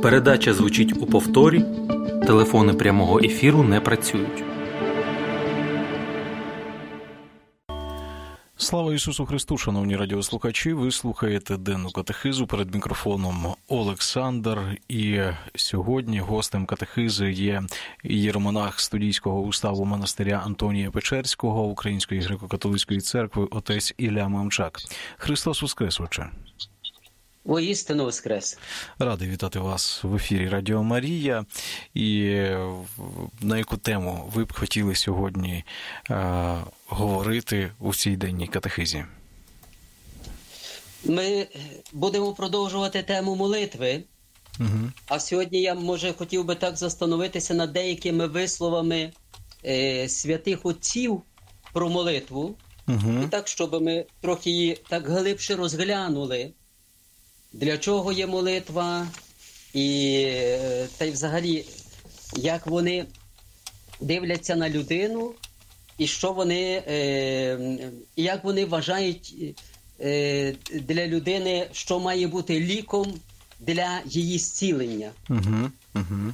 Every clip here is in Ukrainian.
Передача звучить у повторі. Телефони прямого ефіру не працюють. Слава Ісусу Христу, шановні радіослухачі! Ви слухаєте денну катехизу, перед мікрофоном Олександр. І сьогодні гостем катехизи є єромонах Студійського уставу монастиря Антонія Печерського Української греко-католицької церкви отець Ілля Мамчак. Христос Воскрес, отче! Воістину воскрес. Радий вітати вас в ефірі Радіо Марія. І на яку тему ви б хотіли сьогодні говорити у цій денній катехизі? Ми будемо продовжувати тему молитви. Угу. А сьогодні я, хотів би так застановитися над деякими висловами святих отців про молитву. Угу. І так, щоб ми трохи її так глибше розглянули. Для чого є молитва, і та й взагалі, як вони дивляться на людину, і що вони, як вони вважають для людини, що має бути ліком для її зцілення. Угу, угу.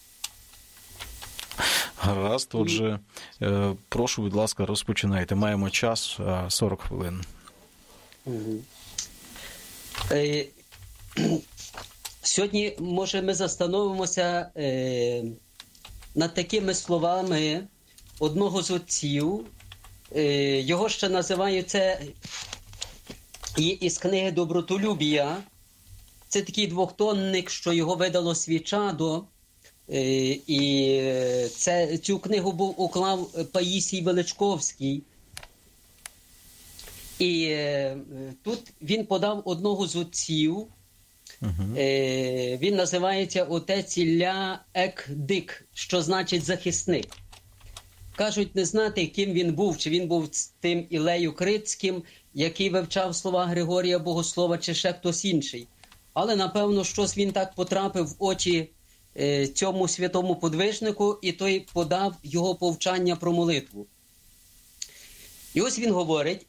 Гаразд, отже, прошу, будь ласка, розпочинайте. Маємо час 40 хвилин. Угу. Сьогодні, ми застановимося над такими словами одного з отців. Його ще називають, це із книги «Добротолюбія». Це такий двохтонник, що його видало Свічадо. І цю книгу уклав Паїсій Величковський. І тут він подав одного з отців. Він називається отець Ілля Екдик, що значить захисник. Кажуть, не знати, ким він був, чи він був тим Ілею Крицьким, який вивчав слова Григорія Богослова, чи ще хтось інший. Але, напевно, щось він так потрапив в очі цьому святому подвижнику, і той подав його повчання про молитву. І ось він говорить,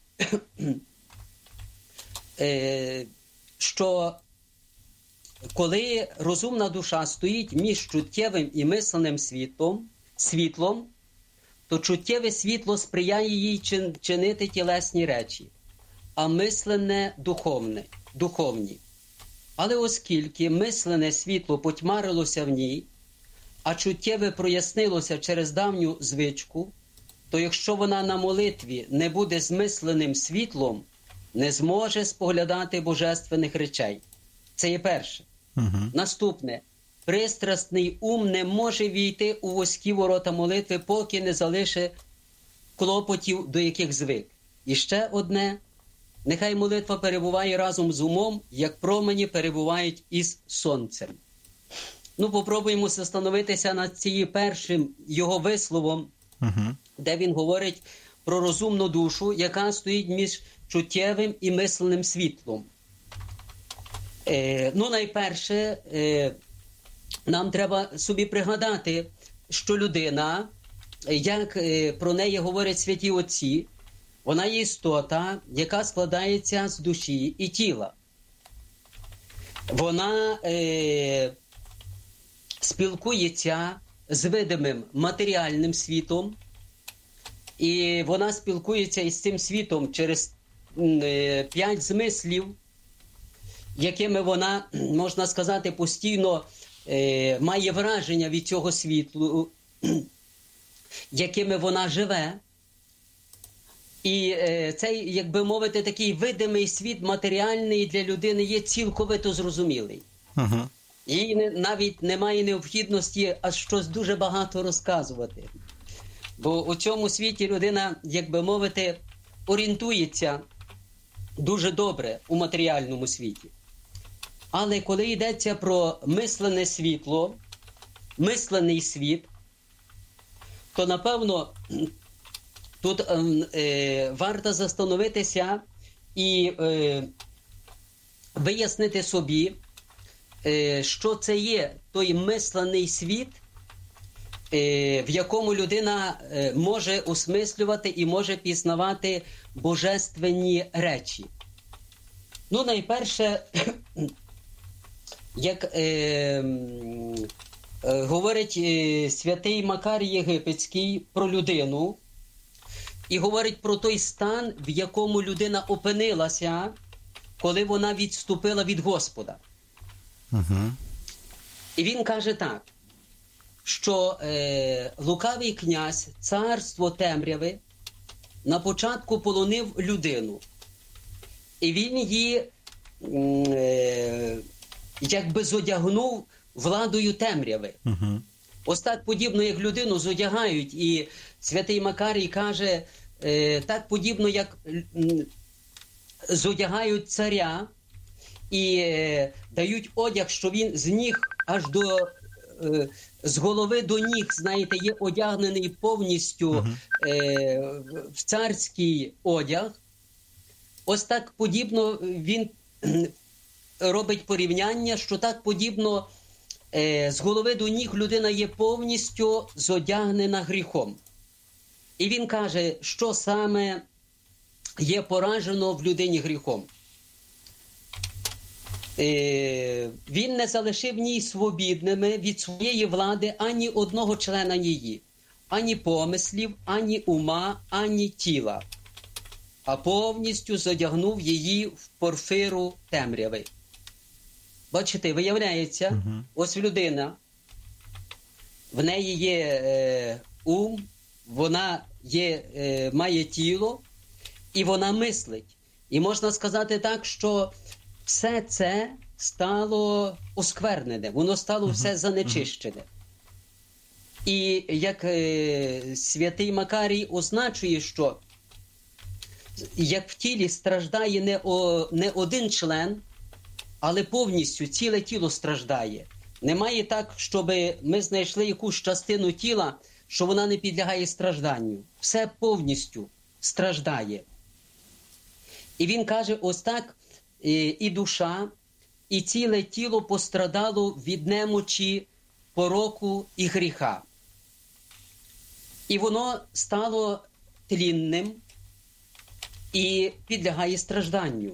що коли розумна душа стоїть між чуттєвим і мисленним світлом, то чуттєве світло сприяє їй чинити тілесні речі, а мисленне духовні. Але оскільки мисленне світло потьмарилося в ній, а чуттєве прояснилося через давню звичку, то якщо вона на молитві не буде змисленим світлом, не зможе споглядати божественних речей. Це є перше. Наступне. Пристрасний ум не може війти у вузькі ворота молитви, поки не залишить клопотів, до яких звик. І ще одне. Нехай молитва перебуває разом з умом, як промені перебувають із сонцем. Попробуємо застановитися над цією першим його висловом, де він говорить про розумну душу, яка стоїть між чуттєвим і мисленним світлом. Найперше, нам треба собі пригадати, що людина, як про неї говорять святі отці, вона є істота, яка складається з душі і тіла. Вона спілкується з видимим матеріальним світом, і вона спілкується із цим світом через 5 змислів, якими вона, можна сказати, постійно має враження від цього світлу, якими вона живе. І цей, як би мовити, такий видимий світ матеріальний для людини є цілковито зрозумілий. Їй навіть немає необхідності аж щось дуже багато розказувати. Бо у цьому світі людина, як би мовити, орієнтується дуже добре у матеріальному світі. Але коли йдеться про мисленне світло, мисленний світ, то, напевно, тут варто застановитися і вияснити собі, що це є той мисленний світ, в якому людина може осмислювати і може пізнавати божественні речі. Найперше, як говорить святий Макарій Єгипетський про людину, і говорить про той стан, в якому людина опинилася, коли вона відступила від Господа. І він каже так, що лукавий князь, царство темряви, на початку полонив людину. І він її якби зодягнув владою темряви. Ось так подібно, як людину зодягають. І святий Макарій каже, так подібно, як зодягають царя і дають одяг, що він з ніг аж до... з голови до ніг, знаєте, є одягнений повністю в царський одяг. Ось так подібно він робить порівняння, що так подібно з голови до ніг людина є повністю зодягнена гріхом. І він каже, що саме є поражено в людині гріхом. Він не залишив ній свобідними від своєї влади ані одного члена її, ані помислів, ані ума, ані тіла, а повністю задягнув її в порфиру темряви. Бачите, виявляється, ось людина, в неї є ум, вона має тіло, і вона мислить. І можна сказати так, що все це стало осквернене, воно стало все занечищене. І як святий Макарій означує, що як в тілі страждає не один член, але повністю ціле тіло страждає. Немає так, щоб ми знайшли якусь частину тіла, що вона не підлягає стражданню. Все повністю страждає. І він каже, ось так і душа, і ціле тіло пострадало від немочі, пороку і гріха. І воно стало тлінним і підлягає стражданню.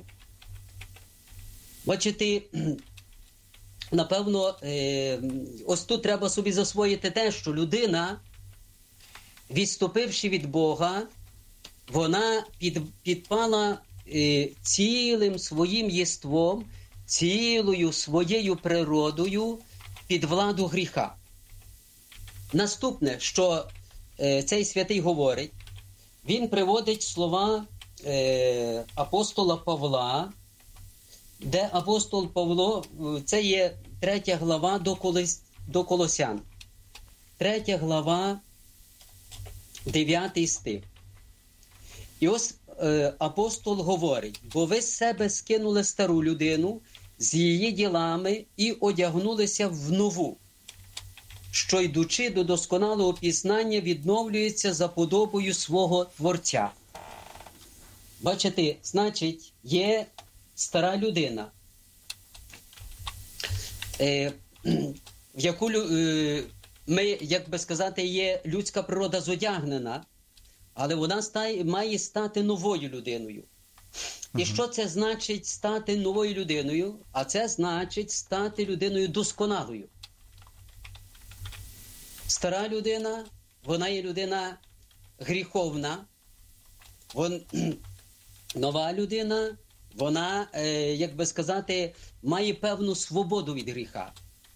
Бачите, напевно, ось тут треба собі засвоїти те, що людина, відступивши від Бога, вона підпала цілим своїм єством, цілою своєю природою під владу гріха. Наступне, що цей святий говорить, він приводить слова апостола Павла, де апостол Павло, це є 3 глава до Колосян. 3 глава, 9 стих. І ось апостол говорить, бо ви з себе скинули стару людину з її ділами і одягнулися в нову, що йдучи до досконалого пізнання відновлюється за подобою свого Творця. Бачите, значить, є стара людина, в яку ми, як би сказати, є людська природа зодягнена, але вона має стати новою людиною. І що це значить стати новою людиною? А це значить стати людиною досконалою. Стара людина, вона є людина гріховна. Нова людина, вона, як би сказати, має певну свободу від гріха.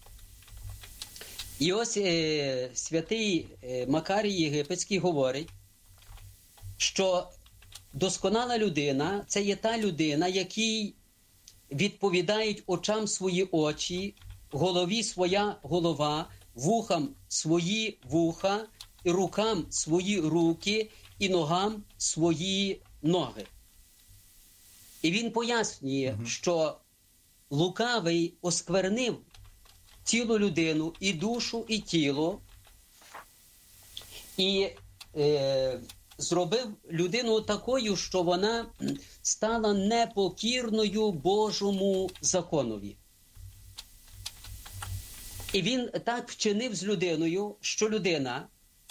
І ось святий Макарій Єгипетський говорить, що досконала людина – це є та людина, якій відповідають очам свої очі, голові своя голова, вухам свої вуха, і рукам свої руки, і ногам свої ноги. І він пояснює, що лукавий осквернив цілу людину, і душу, і тіло, і зробив людину такою, що вона стала непокірною Божому законові. І він так вчинив з людиною, що людина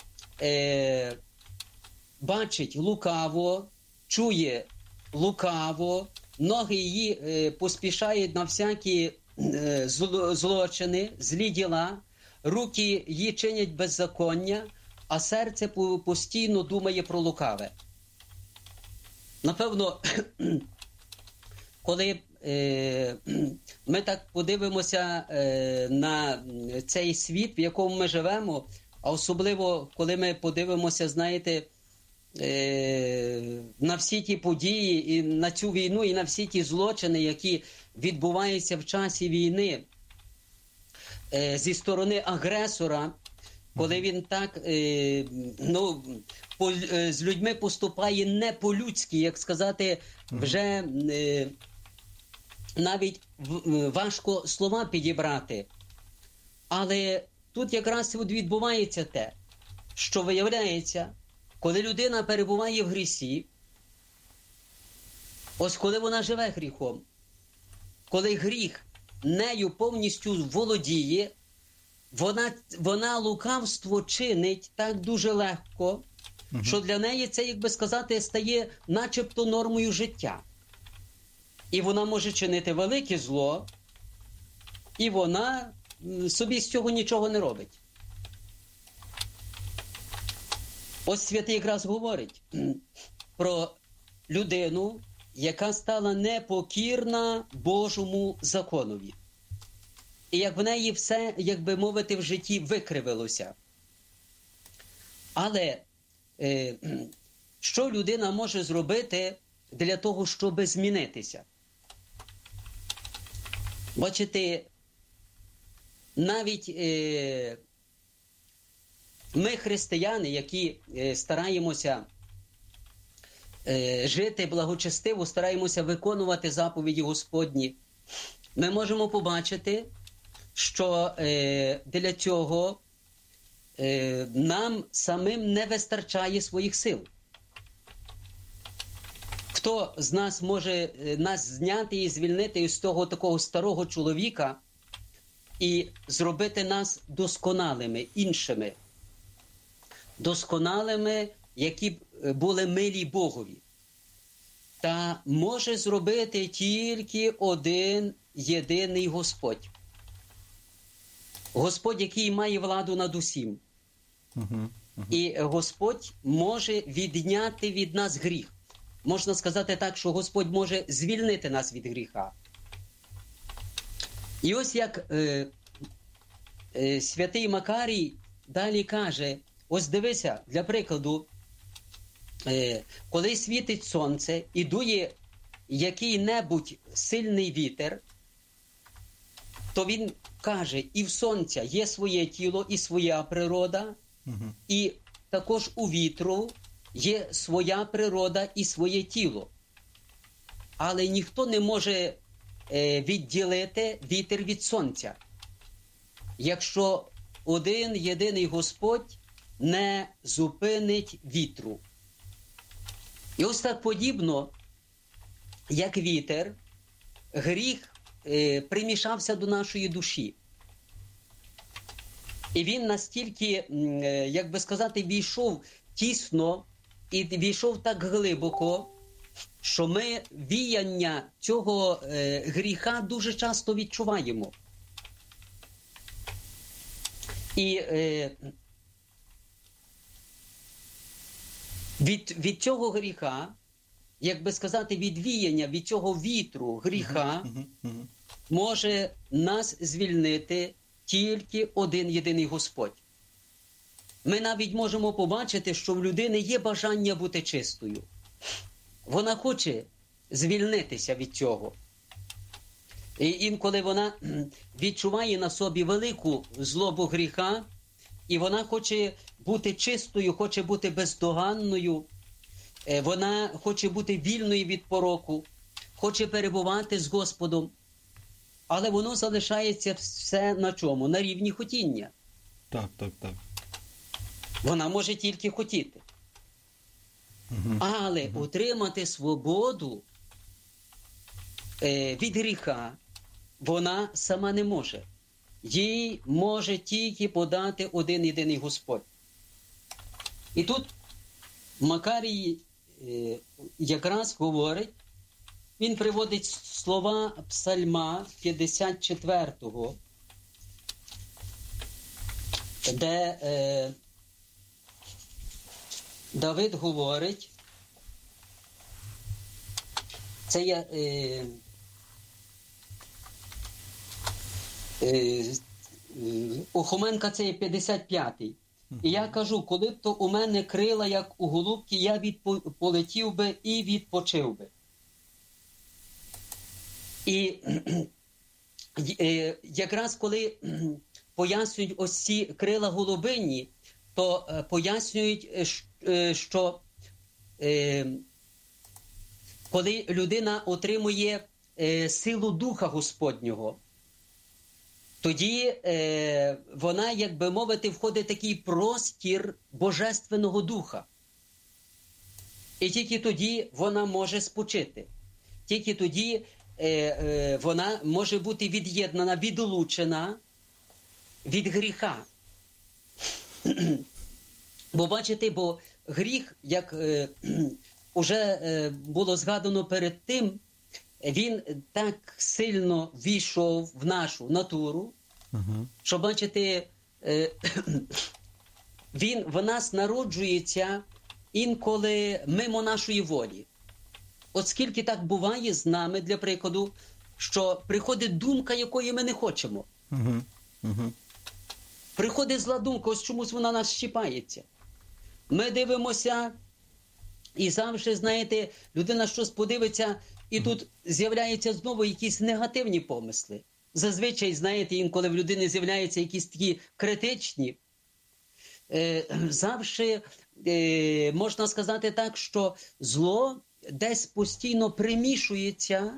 бачить лукаво, чує лукаво, ноги її поспішають на всякі злочини, злі діла, руки її чинять беззаконня, а серце постійно думає про лукаве. Напевно, коли ми так подивимося на цей світ, в якому ми живемо, а особливо, коли ми подивимося, знаєте, на всі ті події, і на цю війну, і на всі ті злочини, які відбуваються в часі війни зі сторони агресора, коли він так з людьми поступає не по-людськи, як сказати, вже навіть важко слова підібрати. Але тут якраз відбувається те, що виявляється, коли людина перебуває в грісі, ось коли вона живе гріхом, коли гріх нею повністю володіє, вона лукавство чинить так дуже легко, що для неї це, як би сказати, стає начебто нормою життя. І вона може чинити велике зло, і вона собі з цього нічого не робить. Ось святий якраз говорить про людину, яка стала непокірна Божому законові. І як в неї все, як би мовити, в житті викривилося. Але що людина може зробити для того, щоб змінитися? Бачите, навіть ми, християни, які стараємося жити благочестиво, стараємося виконувати заповіді Господні, ми можемо побачити, що для цього нам самим не вистачає своїх сил. Хто з нас може нас зняти і звільнити з того такого старого чоловіка і зробити нас досконалими, іншими? Досконалими, які б були милі Богові. Та може зробити тільки один єдиний Господь. Господь, який має владу над усім. І Господь може відняти від нас гріх. Можна сказати так, що Господь може звільнити нас від гріха. І ось як святий Макарій далі каже, ось дивися, для прикладу, коли світить сонце і дує який-небудь сильний вітер, то він каже, і в сонця є своє тіло і своя природа, і також у вітру є своя природа і своє тіло. Але ніхто не може відділити вітер від сонця, якщо один єдиний Господь не зупинить вітру. І ось так подібно, як вітер, гріх примішався до нашої душі. І він настільки, як би сказати, війшов тісно і війшов так глибоко, що ми віяння цього гріха дуже часто відчуваємо. І від цього гріха, як би сказати, від віяння, від цього вітру гріха може нас звільнити тільки один єдиний Господь. Ми навіть можемо побачити, що в людини є бажання бути чистою. Вона хоче звільнитися від цього. І інколи вона відчуває на собі велику злобу гріха, і вона хоче бути чистою, хоче бути бездоганною, вона хоче бути вільною від пороку, хоче перебувати з Господом. Але воно залишається все на чому? На рівні хотіння. Так. Вона може тільки хотіти. Але отримати свободу від гріха вона сама не може. Їй може тільки подати один єдиний Господь. І тут Макарій якраз говорить він приводить слова Псальма 54-го, де Давид говорить, це є у Хоменка це є 55-й. І я кажу, коли б то у мене крила, як у голубки, я полетів би і відпочив би. І якраз коли пояснюють ось ці крила голубині, то пояснюють, що коли людина отримує силу Духа Господнього, тоді вона, як би мовити, входить в такий простір Божественного Духа. І тільки тоді вона може спочити. Тільки тоді вона може бути від'єднана, відлучена від гріха. Бо бачите, бо гріх, як уже було згадано перед тим, він так сильно війшов в нашу натуру, що, бачите, він в нас народжується інколи мимо нашої волі. От скільки так буває з нами, для прикладу, що приходить думка, якої ми не хочемо. Приходить зла думка, ось чомусь вона нас щіпається. Ми дивимося, і завжди, знаєте, людина щось подивиться, і тут з'являються знову якісь негативні помисли. Зазвичай, знаєте, інколи в людини з'являються якісь такі критичні. Завжди можна сказати так, що зло десь постійно примішується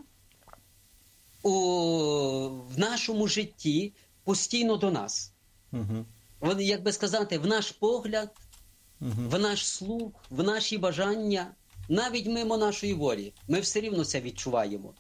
в нашому житті, постійно до нас. Вони, як би сказати, в наш погляд, в наш слух, в наші бажання, навіть мимо нашої волі. Ми все рівно це відчуваємо.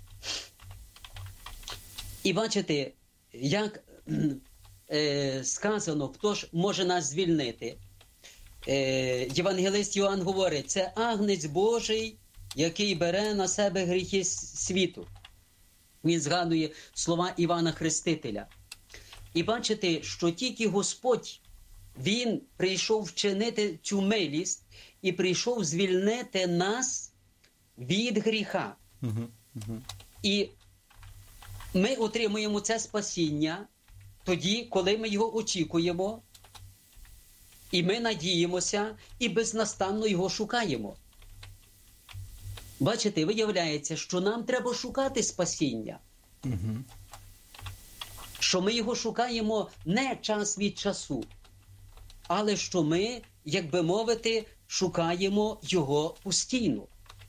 І бачите, як сказано, хто ж може нас звільнити. Євангелист Йоанн говорить, це агнець Божий, який бере на себе гріхи світу. Він згадує слова Івана Хрестителя. І бачите, що тільки Господь, Він прийшов вчинити цю милість і прийшов звільнити нас від гріха. І ми отримуємо це спасіння тоді, коли ми його очікуємо, і ми надіємося, і безнастанно його шукаємо. Бачите, виявляється, що нам треба шукати спасіння. Що ми його шукаємо не час від часу, але що ми, як би мовити, шукаємо його постійно.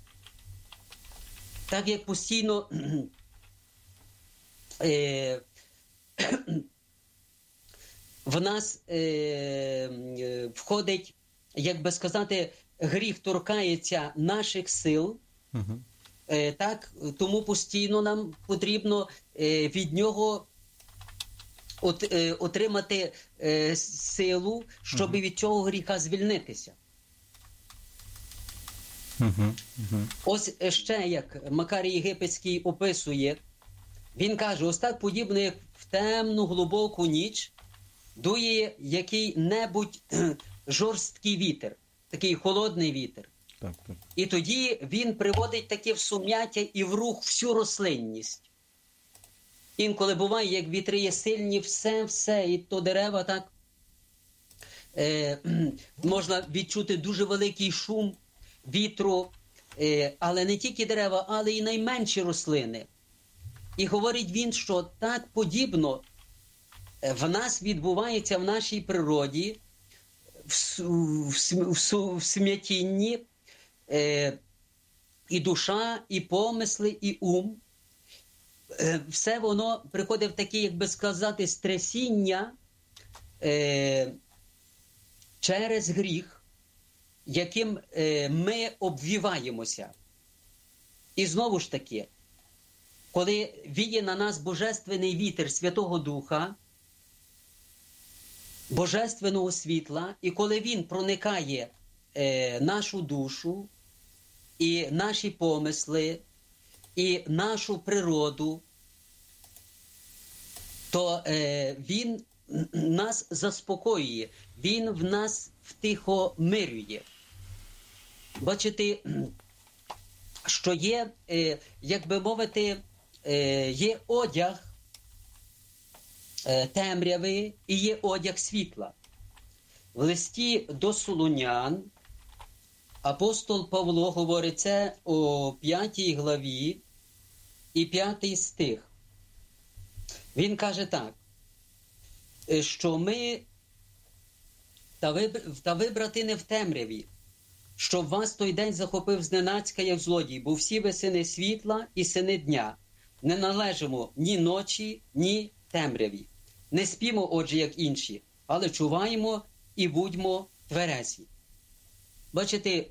Так як постійно в нас входить, як би сказати, гріх торкається наших сил, так, тому постійно нам потрібно від нього отримати силу, щоб від цього гріха звільнитися. Ось ще, як Макарій Єгипетський описує, він каже, ось так подібно, як в темну глибоку ніч дує який-небудь жорсткий вітер, такий холодний вітер. Так. І тоді він приводить таке в сум'яття і в рух всю рослинність. Інколи буває, як вітри є сильні, все, і то дерева так, можна відчути дуже великий шум вітру, але не тільки дерева, але і найменші рослини. І говорить він, що так подібно в нас відбувається в нашій природі, в смятінні, і душа, і помисли, і ум. Все воно приходить в таке, як би сказати, стресіння через гріх, яким ми обвіваємося. І знову ж таки, коли віє на нас божественний вітер Святого Духа, божественного світла, і коли він проникає нашу душу і наші помисли, і нашу природу, то він нас заспокоює, він в нас втихомирює. Бачите, що є, як би мовити, є одяг темряви і є одяг світла. В листі до Солунян апостол Павло говорить це у 5 главі і 5 стих. Він каже так, що ми та ви, брати, не в темряві, щоб вас той день захопив зненацька, як злодій, бо всі ви сини світла і сини дня. Не належимо ні ночі, ні темряві. Не спімо, отже, як інші, але чуваємо і будьмо тверезі. Бачите,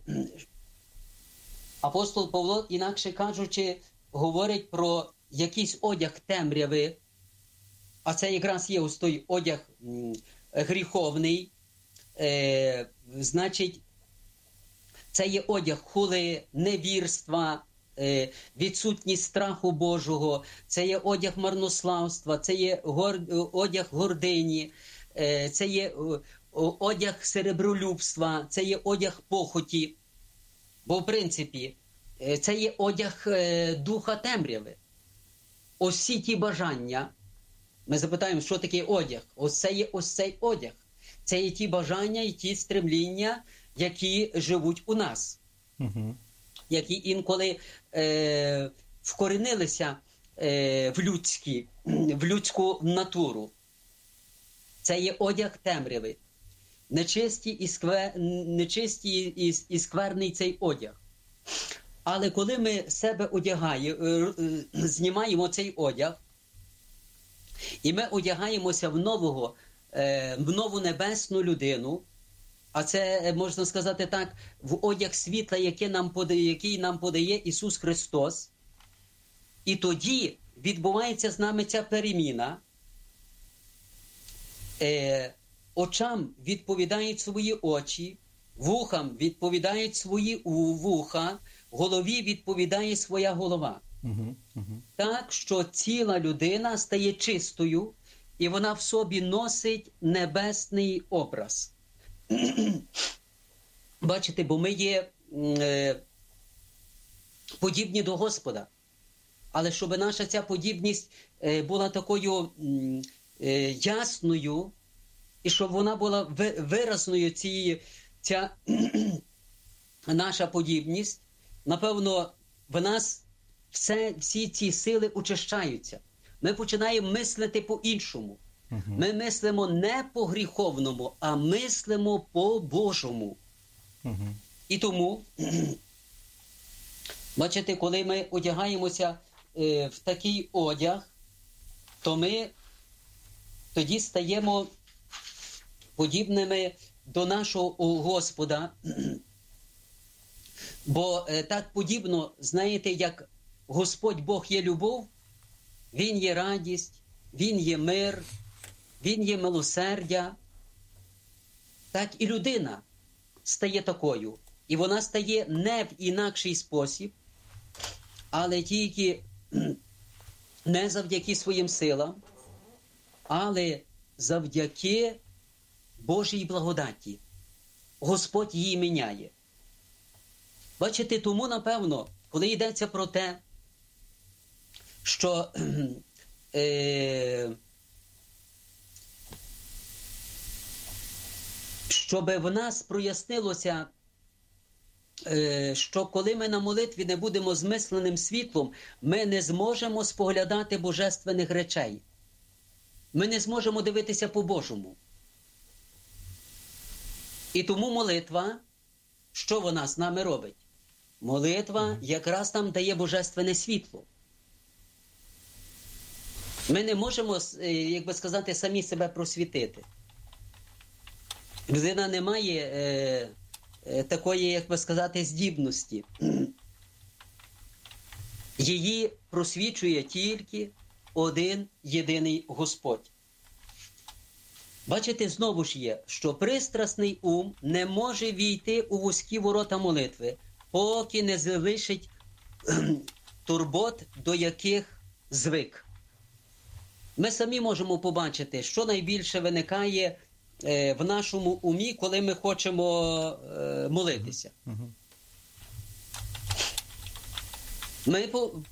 апостол Павло, інакше кажучи, говорить про якийсь одяг темряви, а це якраз є ось той одяг гріховний, значить, це є одяг хули, невірства, відсутність страху Божого, це є одяг марнославства, це є одяг гордині, це є одяг серебролюбства, це є одяг похоті. Бо, в принципі, це є одяг духа темряви. Ось всі ті бажання, ми запитаємо, що таке одяг? Ось цей одяг. Це є ті бажання і ті стремління, які живуть у нас. Які інколи вкорінилися в людську натуру. Це є одяг темряви. Нечистий і скверний цей одяг. Але коли ми себе одягаємо, знімаємо цей одяг, і ми одягаємося в нову небесну людину, а це, можна сказати так, в одяг світла, який нам подає Ісус Христос, і тоді відбувається з нами ця переміна. Очам відповідають свої очі, вухам відповідають свої вуха, голові відповідає своя голова. Так, що ціла людина стає чистою, і вона в собі носить небесний образ. Бачите, бо ми є подібні до Господа. Але щоб наша ця подібність була такою ясною, і щоб вона була виразною, ця наша подібність, напевно, в нас всі ці сили очищаються. Ми починаємо мислити по-іншому. Ми мислимо не по-гріховному, а мислимо по-божому. І тому, бачите, коли ми одягаємося в такий одяг, то ми тоді стаємо подібними до нашого Господа. Бо так подібно, знаєте, як Господь Бог є любов, Він є радість, Він є мир, Він є милосердя. Так і людина стає такою. І вона стає не в інакший спосіб, але тільки не завдяки своїм силам, але завдяки Божій благодаті. Господь її міняє. Бачите, тому, напевно, коли йдеться про те, що щоб в нас прояснилося, що коли ми на молитві не будемо змисленим світлом, ми не зможемо споглядати божественних речей. Ми не зможемо дивитися по-божому. І тому молитва, що вона з нами робить? Молитва якраз нам дає божественне світло. Ми не можемо, як би сказати, самі себе просвітити. Людина не має такої, як би сказати, здібності. Її просвічує тільки один єдиний Господь. Бачите, знову ж є, що пристрасний ум не може війти у вузькі ворота молитви, поки не залишить турбот, до яких звик. Ми самі можемо побачити, що найбільше виникає в нашому умі, коли ми хочемо молитися. Ми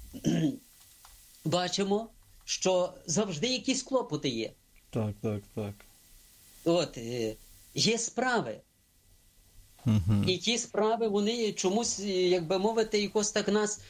бачимо, що завжди якісь клопоти є. Так. От, є справи. І ті справи, вони чомусь, як би мовити, якось так нас...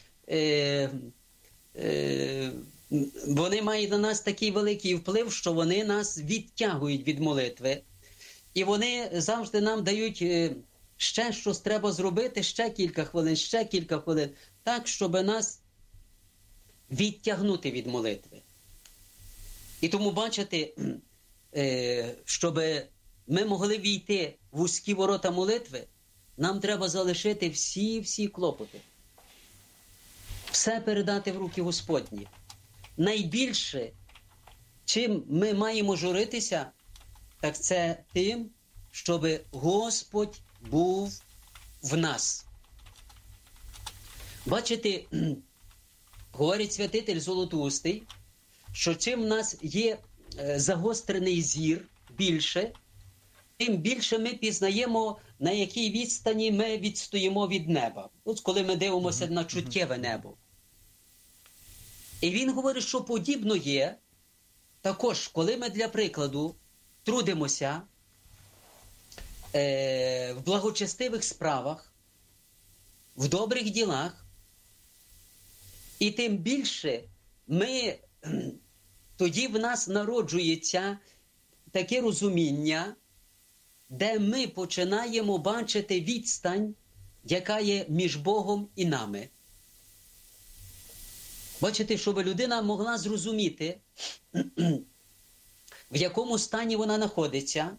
вони мають на нас такий великий вплив, що вони нас відтягують від молитви. І вони завжди нам дають ще щось треба зробити, ще кілька хвилин, так, щоб нас відтягнути від молитви. І тому, бачите, щоб ми могли війти в вузькі ворота молитви, нам треба залишити всі клопоти. Все передати в руки Господні. Найбільше, чим ми маємо журитися, так це тим, щоб Господь був в нас. Бачите, говорить святитель Золотоустий, що чим в нас є загострений зір більше, тим більше ми пізнаємо, на якій відстані ми відстоїмо від неба. От коли ми дивимося на чуттєве небо. І він говорить, що подібно є також, коли ми, для прикладу, трудимося в благочестивих справах, в добрих ділах, і тим більше тоді в нас народжується таке розуміння, де ми починаємо бачити відстань, яка є між Богом і нами. Бачите, щоб людина могла зрозуміти, в якому стані вона знаходиться.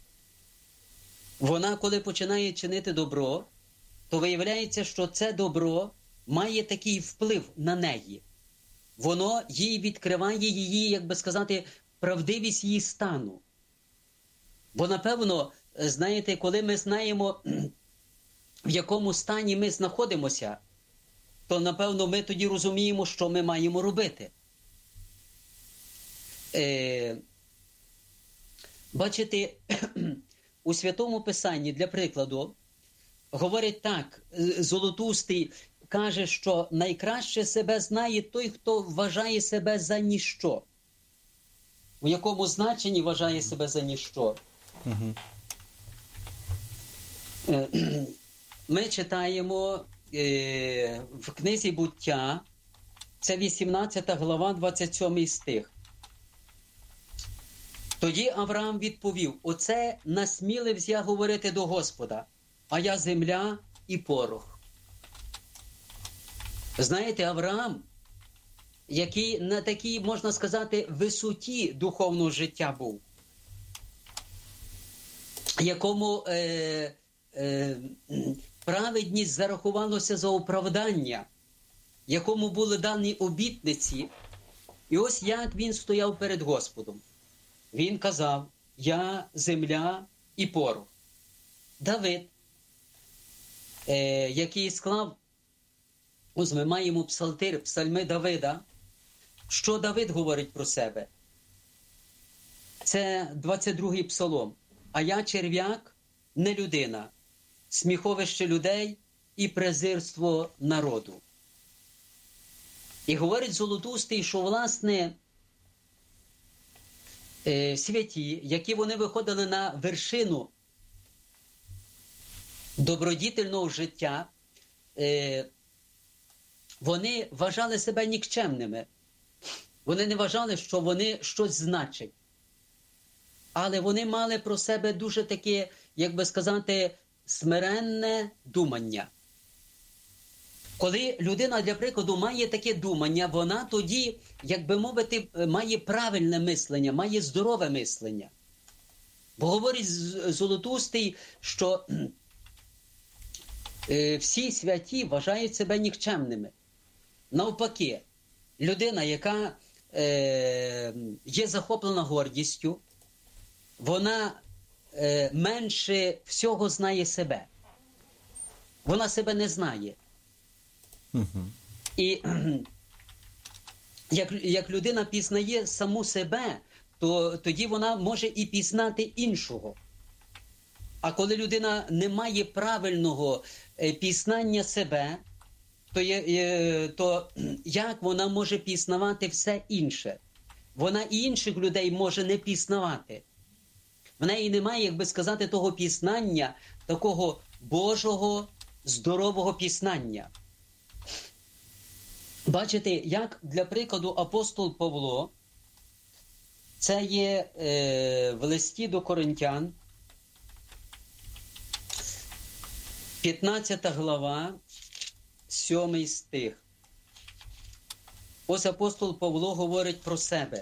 Вона, коли починає чинити добро, то виявляється, що це добро має такий вплив на неї. Воно їй відкриває її, як би сказати, правдивість її стану. Бо, напевно, знаєте, коли ми знаємо, в якому стані ми знаходимося, то, напевно, ми тоді розуміємо, що ми маємо робити. Бачите, у Святому Писанні, для прикладу, говорить так, Золотоустий каже, що найкраще себе знає той, хто вважає себе за ніщо. У якому значенні вважає себе за ніщо? Ми читаємо в книзі «Буття», це 18 глава, 27 стих. Тоді Авраам відповів: «Оце насмілився я говорити до Господа, а я земля і порох». Знаєте, Авраам, який на такій, можна сказати, висоті духовного життя був, якому праведність зарахувалося за оправдання, якому були дані обітниці, і ось як він стояв перед Господом. Він казав: «Я земля і порох». Давид, який склав, ось ми маємо псалтир, псальми Давида. Що Давид говорить про себе? Це 22-й псалом. «А я черв'як, не людина, сміховище людей і презирство народу». І говорить Золотоустий, що, власне, святі, які вони виходили на вершину добродітельного життя, вони вважали себе нікчемними. Вони не вважали, що вони щось значать. Але вони мали про себе дуже таке, як би сказати, смиренне думання. Коли людина, для прикладу, має таке думання, вона тоді, як би мовити, має правильне мислення, має здорове мислення. Бо говорить Золотоустий, що всі святі вважають себе нікчемними. Навпаки, людина, яка є захоплена гордістю, вона менше всього знає себе. Вона себе не знає. І як людина пізнає саму себе, то тоді вона може і пізнати іншого. А коли людина не має правильного пізнання себе, то як вона може пізнавати все інше? Вона і інших людей може не пізнавати. В неї немає, як би сказати, того пізнання, такого Божого, здорового пізнання. Бачите, як, для прикладу, апостол Павло, це є в листі до Коринтян, 15 глава, 7 стих. Ось апостол Павло говорить про себе.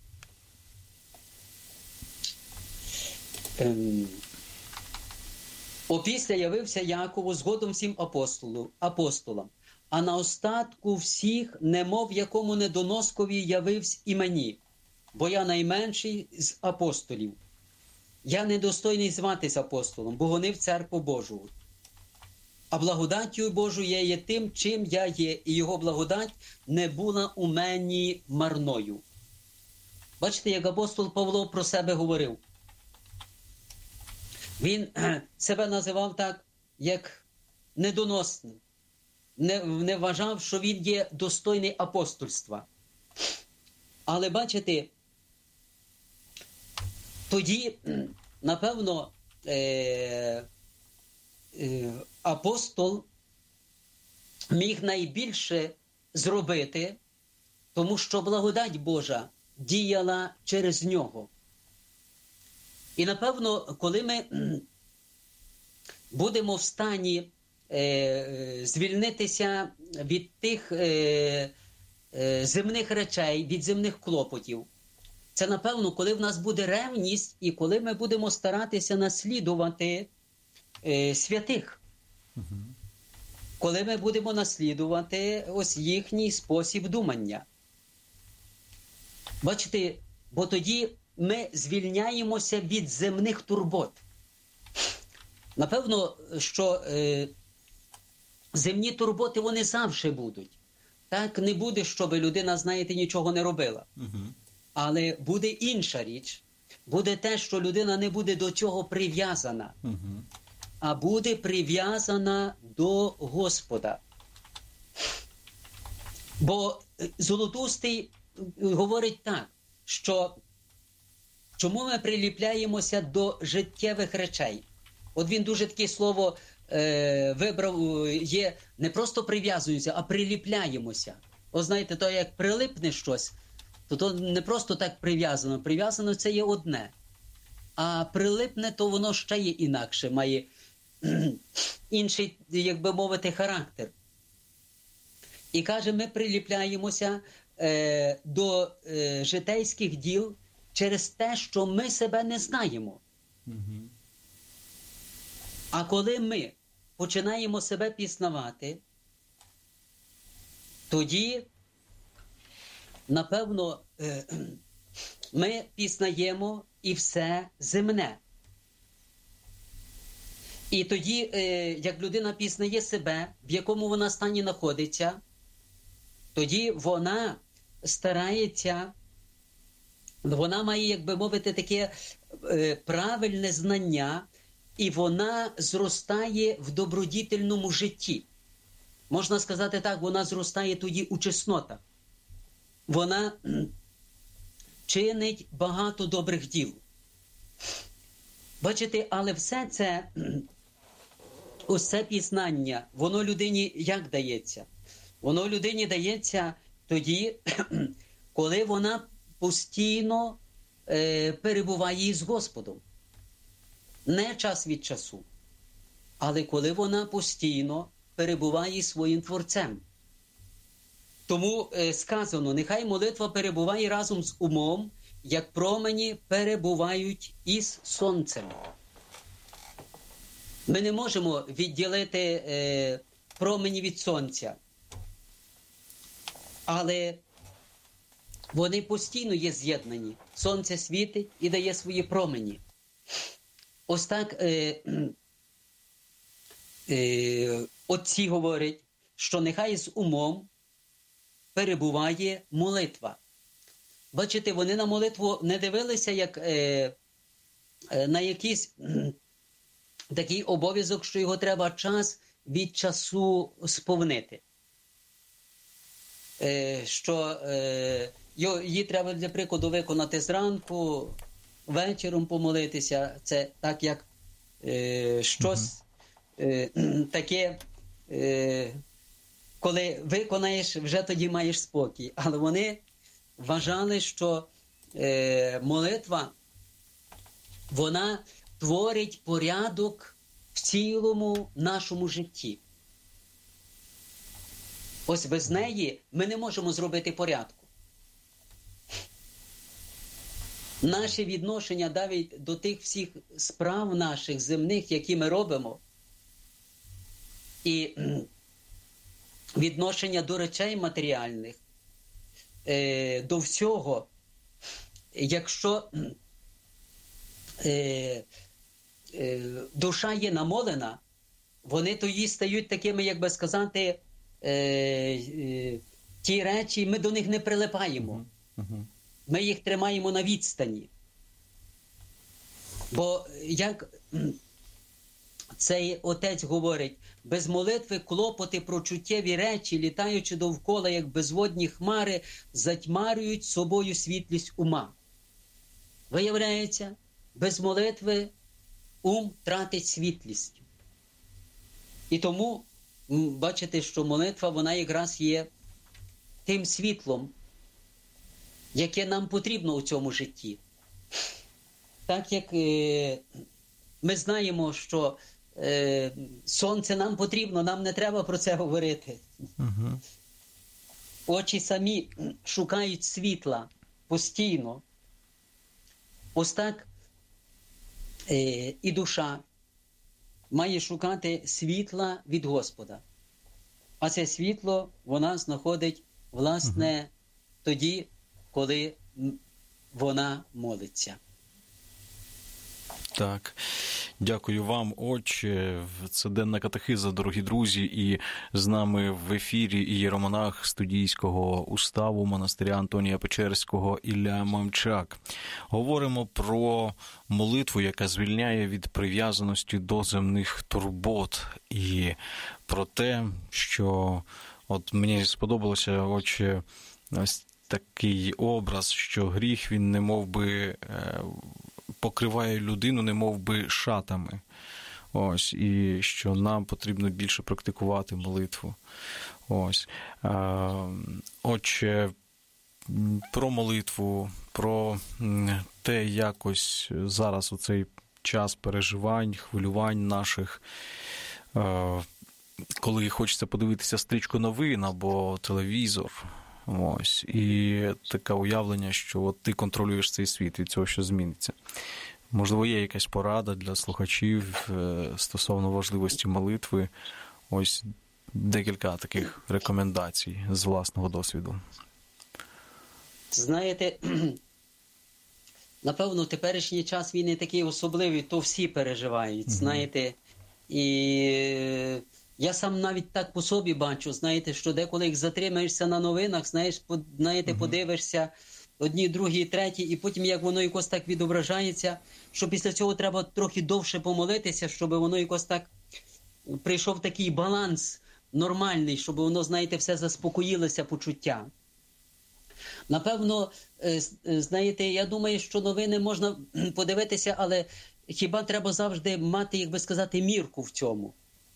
Опісля явився Якову, згодом всім апостолам, а на остатку всіх, немов якому недоноскові, явився і мені, бо я найменший з апостолів. Я недостойний зватись апостолом, бо гонив церкву Божу. А благодаттю Божою я є тим, чим я є, і його благодать не була у мені марною. Бачите, як апостол Павло про себе говорив. Він себе називав так, як недоносним. Не вважав, що він є достойний апостольства. Але бачите, тоді, напевно, апостол міг найбільше зробити, тому що благодать Божа діяла через нього. І, напевно, коли ми будемо в стані звільнитися від тих земних речей, від земних клопотів, це, напевно, коли в нас буде ревність і коли ми будемо старатися наслідувати святих. Коли ми будемо наслідувати ось їхній спосіб думання. Бачите, бо тоді ми звільняємося від земних турбот. Напевно, що земні турботи, вони завжди будуть. Так не буде, щоб людина, знаєте, нічого не робила. Але буде інша річ. Буде те, що людина не буде до чого прив'язана, а буде прив'язана до Господа. Бо Золотоустий говорить так, що чому ми приліпляємося до життєвих речей? От він дуже таке слово вибрав, є не просто прив'язуємося, а приліпляємося. От знаєте, то як прилипне щось, то не просто так прив'язано. Прив'язано це є одне. А прилипне, то воно ще є інакше, має інший, як би мовити, характер. І каже, ми приліпляємося до житейських діл через те, що ми себе не знаємо. А коли ми починаємо себе пізнавати, тоді, напевно, ми пізнаємо і все земне. І тоді, як людина пізнає себе, в якому вона стані знаходиться, тоді вона старається, вона має, як би мовити, таке правильне знання, і вона зростає в добродітельному житті. Можна сказати так, вона зростає тоді у чеснотах. Вона чинить багато добрих діл. Бачите, але все це, ось це пізнання, воно людині як дається? Воно людині дається тоді, коли вона постійно перебуває з Господом. Не час від часу, але коли вона постійно перебуває своїм Творцем. Тому сказано, нехай молитва перебуває разом з умом, як промені перебувають із сонцем. Ми не можемо відділити промені від сонця, але вони постійно є з'єднані. Сонце світить і дає свої промені. Ось так отці говорять, що нехай з умом перебуває молитва. Бачите, вони на молитву не дивилися як на якийсь такий обов'язок, що його треба час від часу сповнити. Що її треба, для прикладу, виконати зранку, вечором помолитися. Це так, як щось таке, коли виконаєш, вже тоді маєш спокій. Але вони вважали, що молитва, вона творить порядок в цілому нашому житті. Ось без неї ми не можемо зробити порядку. Наше відношення навіть до тих всіх справ наших земних, які ми робимо, і відношення до речей матеріальних, до всього, якщо душа є намолена, вони тоді стають такими, як би сказати, ті речі, ми до них не прилипаємо. Ми їх тримаємо на відстані. Бо, як цей отець говорить, без молитви клопоти про чуттєві речі, літаючи довкола, як безводні хмари, затьмарюють собою світлість ума. Виявляється, без молитви ум тратить світлість. І тому, бачите, що молитва, вона якраз є тим світлом, яке нам потрібно у цьому житті. Так як ми знаємо, що сонце нам потрібно, нам не треба про це говорити. Очі самі шукають світла постійно. Ось так і душа має шукати світла від Господа. А це світло вона знаходить, власне, тоді, коли вона молиться. Так. Дякую вам, отче. Це денна катехиза, дорогі друзі, і з нами в ефірі ієромонах студійського уставу монастиря Антонія Печерського Ілля Мамчак. Говоримо про молитву, яка звільняє від прив'язаності до земних турбот, і про те, що от мені сподобалося, отче, ось такий образ, що гріх, він немов би покриває людину, немов би шатами. Ось, і що нам потрібно більше практикувати молитву. Ось. Отже, про молитву, про те, якось зараз у цей час переживань, хвилювань наших, коли хочеться подивитися стрічку новин або телевізор. Ось. І таке уявлення, що от ти контролюєш цей світ, від цього що зміниться. Можливо, є якась порада для слухачів стосовно важливості молитви. Ось декілька таких рекомендацій з власного досвіду. Знаєте, напевно, теперішній час він не такий особливий, то всі переживають, знаєте. І я сам навіть так по собі бачу, знаєте, що деколи їх затримаєшся на новинах, знаєте, подивишся одні, другі, треті, і потім як воно якось так відображається, що після цього треба трохи довше помолитися, щоб воно якось так прийшов такий баланс нормальний, щоб воно, знаєте, все заспокоїлося почуття. Напевно, знаєте, я думаю, що новини можна подивитися, але хіба треба завжди мати, як би сказати, мірку в цьому.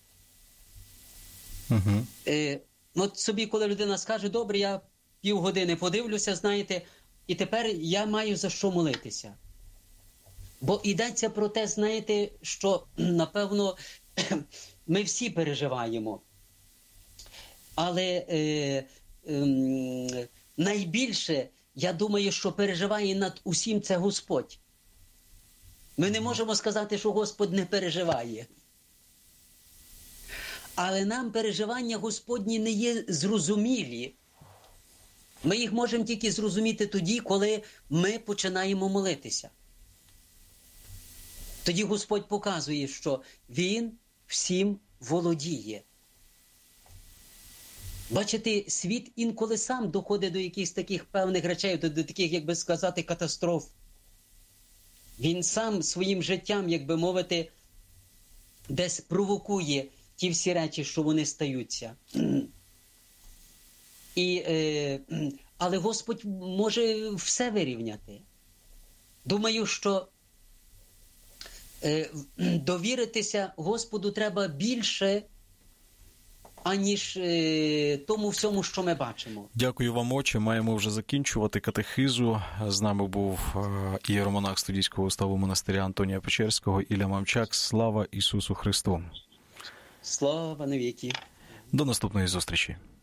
От собі, коли людина скаже, добре, я півгодини подивлюся, знаєте, і тепер я маю за що молитися. Бо йдеться про те, знаєте, що, напевно, ми всі переживаємо. Але найбільше, я думаю, що переживає над усім це Господь. Ми не можемо сказати, що Господь не переживає. Але нам переживання Господні не є зрозумілі. Ми їх можемо тільки зрозуміти тоді, коли ми починаємо молитися. Тоді Господь показує, що Він всім володіє. Бачите, світ інколи сам доходить до якихось таких певних речей, до таких, як би сказати, катастроф. Він сам своїм життям, як би мовити, десь провокує ті всі речі, що вони стаються. Але Господь може все вирівняти. Думаю, що довіритися Господу треба більше, аніж тому всьому, що ми бачимо. Дякую вам, отче. Маємо вже закінчувати катехизу. З нами був ієромонах Студійського уставу монастиря Антонія Печерського Ілля Мамчак. Слава Ісусу Христу! Слава навіки! До наступної зустрічі!